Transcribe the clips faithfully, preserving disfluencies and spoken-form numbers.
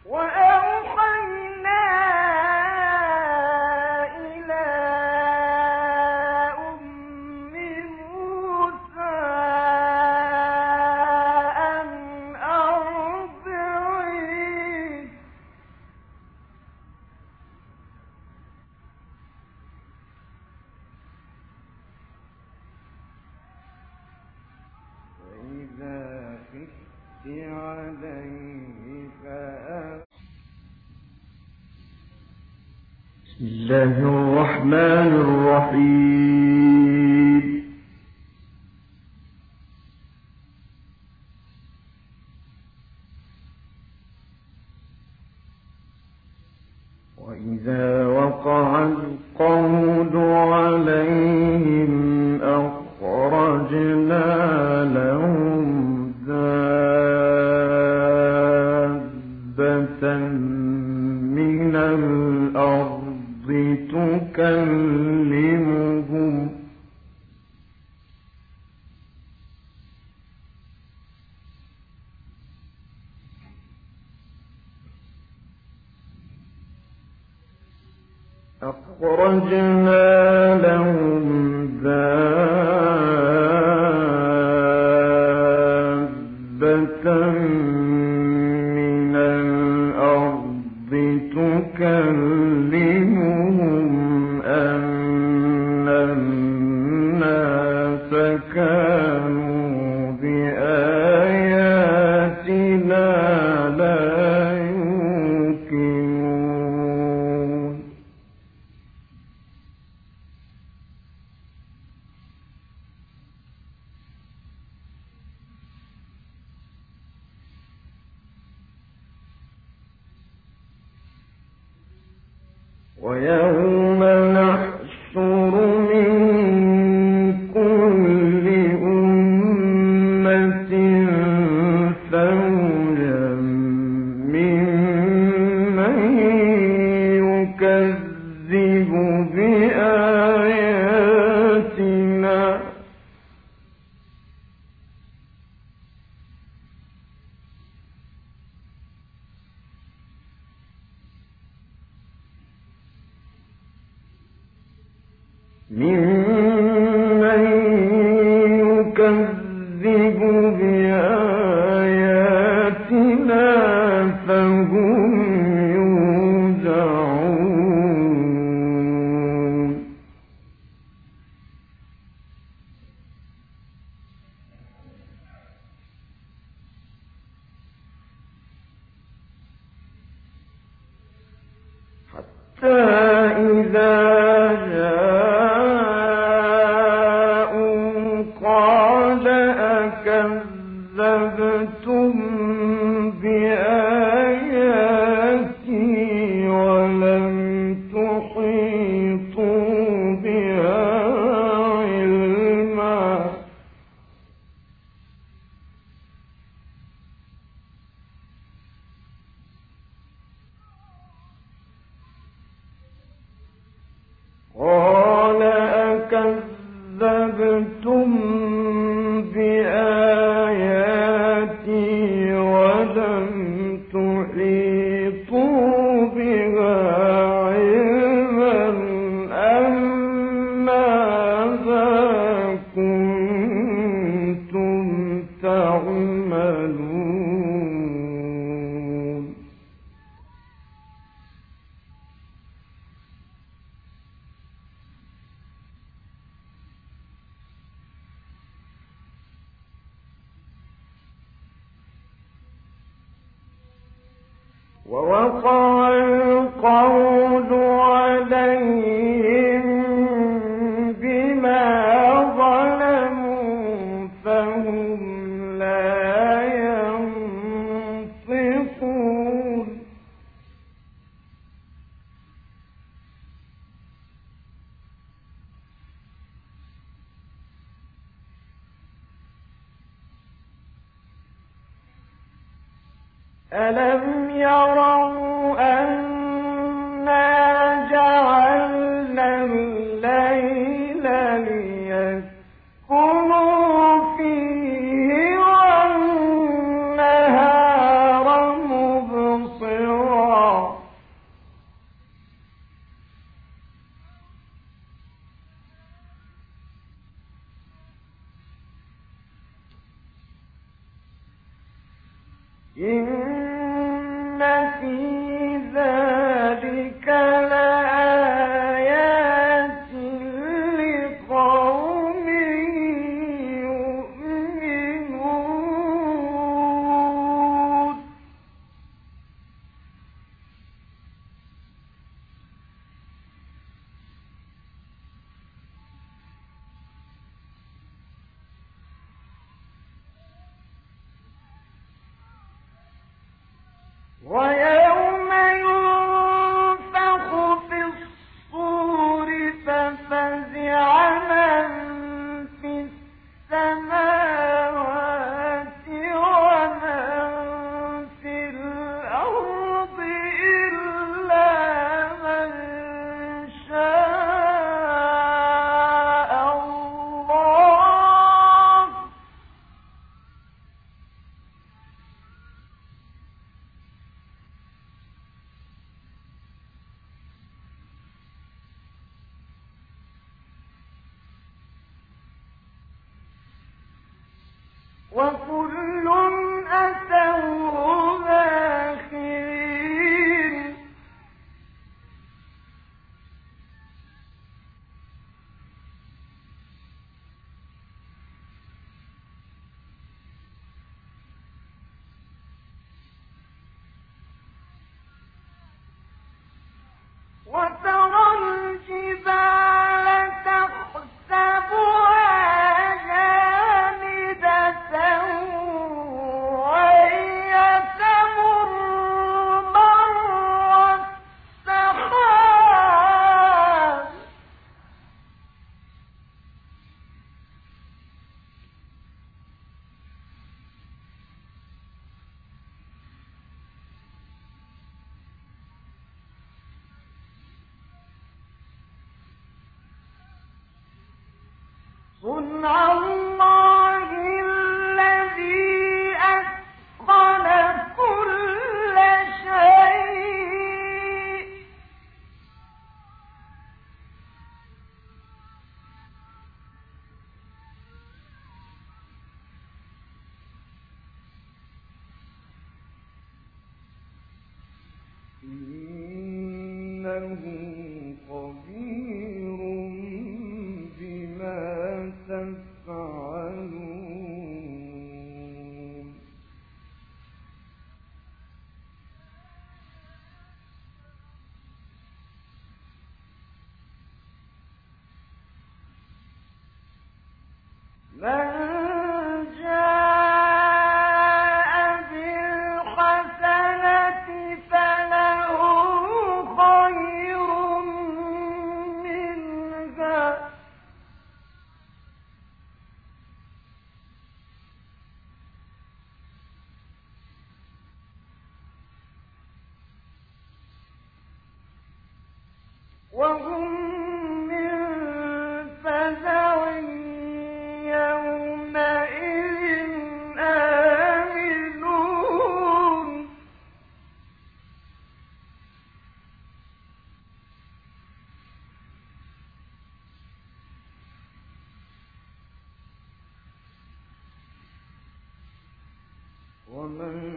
بسم الله الرحمن الرحيم. وإذا وقع القول عليهم أخرجنا لهم دابة من الأرض تكلمهم أخرجنا لهم دابة من الأرض تكلمهم أن الناس كانوا بآياتنا لا يوقنون. ويوم نحشر من كل أمة فوجا ممن يكذب بآياتنا ممن يكذب بآياتنا فهم يوزعون. حتى إذا كذبتم بآياتي ولم تحيطوا بها علما قال أكذبتم بآياتي ولم تحيطوا بها علما أم ماذا كنتم تعملون. ووقع القول عليهم بما ظلموا فهم لا ينطقون. ألم يروا أنا جعلنا الليل ليسكنوا فيه والنهار مبصرا إن في ذلك لآيات لقوم يؤمنون ويوم ينفخ في الصور ففزع من في السماوات ومن في الأرض إلا من شاء الله وكل أتوه داخرين وترى الجبال تحسبها جامدة وهي تمر مر السحاب صنع الله الذي أتقن كل شيء إنه خبير بما تفعلون من جاء بالحسنة فله خير منها وهم من فزع يومئذ آمنون ومن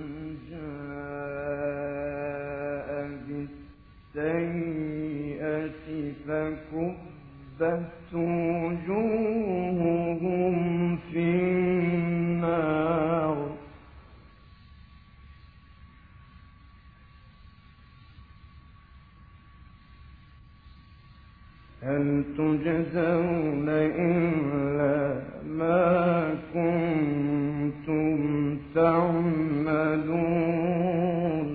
جاء بالسيئة فكبت وجوههم في النار هل تجزون إلا ما كنتم تعملون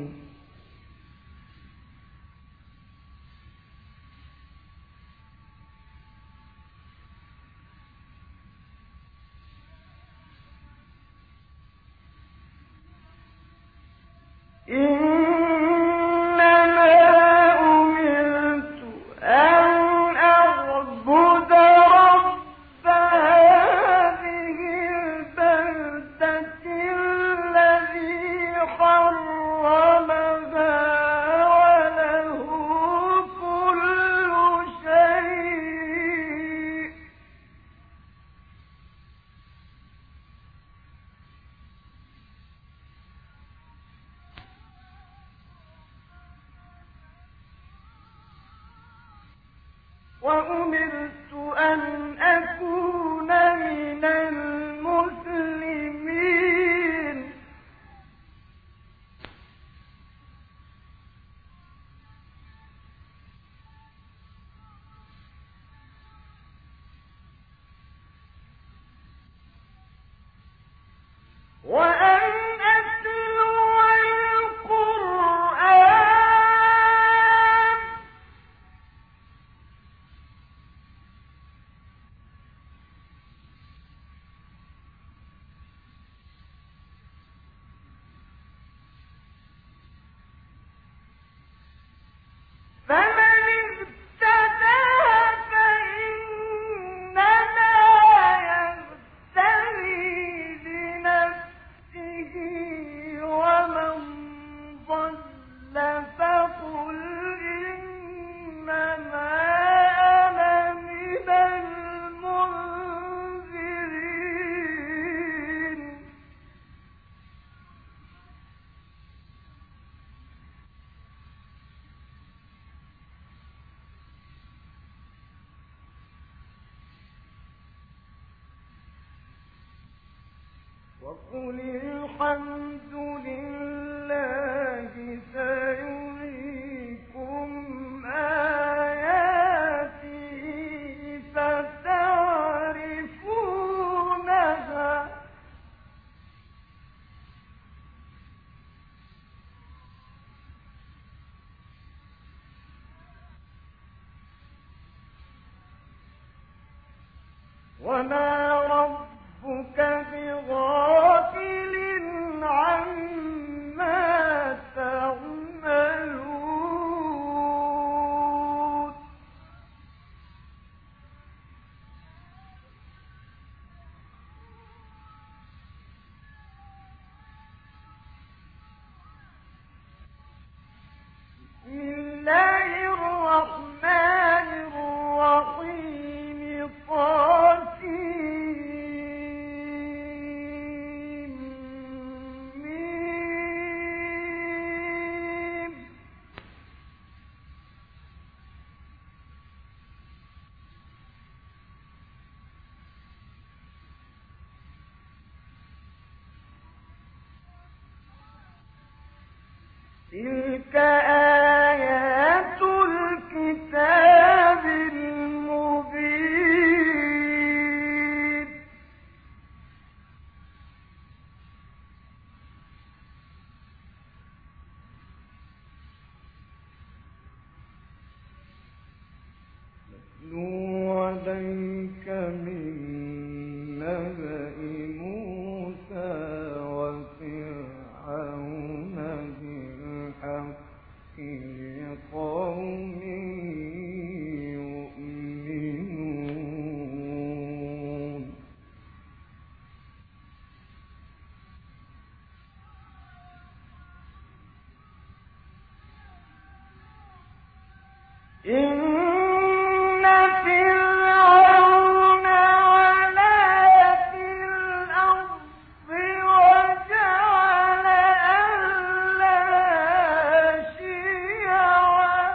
إنما أمرت أن أعبد رب هذه البلدة الذي حرمها وله كل شيء وأمرت أن أكون من المسلمين. وأن أتلو القرآن فمن اهتدى فإنما يهتدي لنفسه ومن ضل فقل إنما أنا من المنذرين. وقل الحمد لله سيريكم آياته فتعرفونها وما ربك بغافل عما تعملون. بسم الله الرحمن الرحيم. طاسين ميم. تلك آيات الكتاب المبين. نتلو عليك من نبأ موسى وفرعون بالحق لقوم يؤمنون. إن فرعون علا في الأرض وجعل أهلها شيعا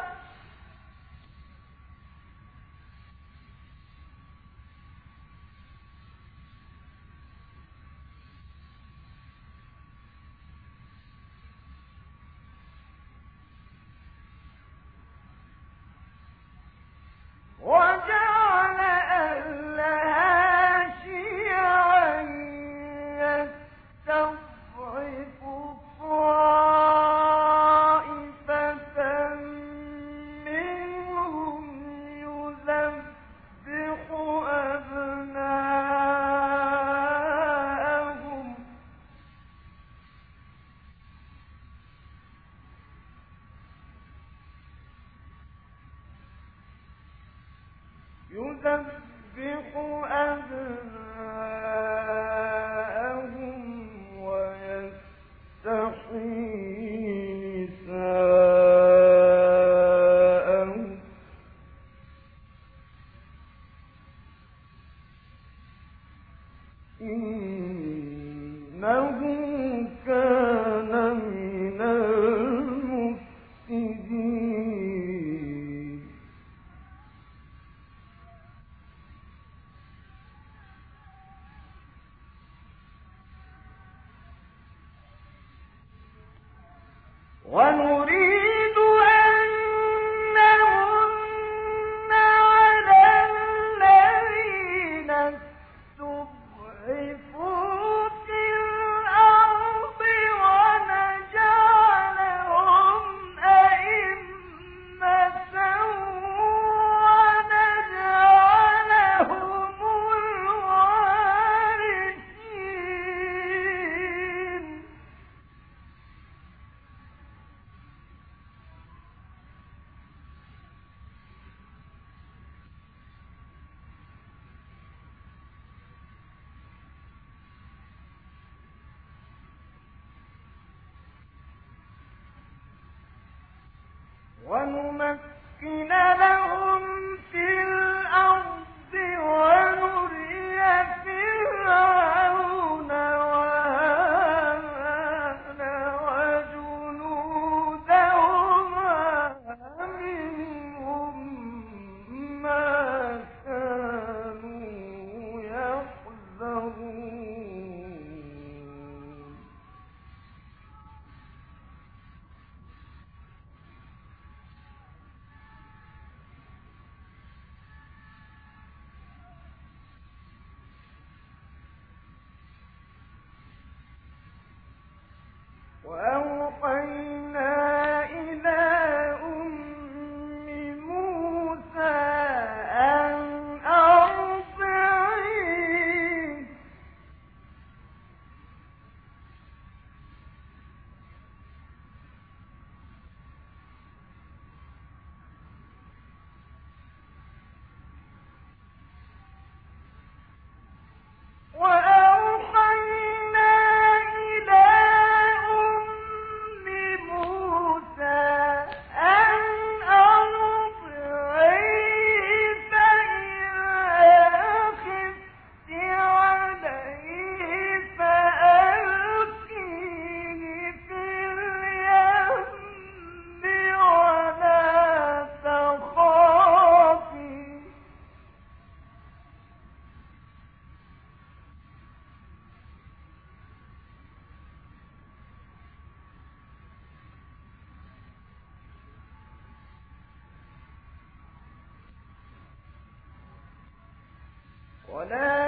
وجعل أهلها شيعا يستضعف طائفة منهم يذبح أبناءهم يذبح أبناءهم ويستحيي نساءهم إنه كان من المفسدين. ونريد أن نمن على الذين استضعفوا في الأرض ونجعلهم أئمة ونجعلهم الوارثين. ونمكن لهم في الأرض ونري فرعون وهامان وجنودهما منهم ما كانوا يحذرون. وأوحينا إلى أم موسى أن أرضعيه وأوحينا إلى أم موسى أن أرضعيه فإذا خفت عليه فألقيه في اليم ولا تخافي. ولا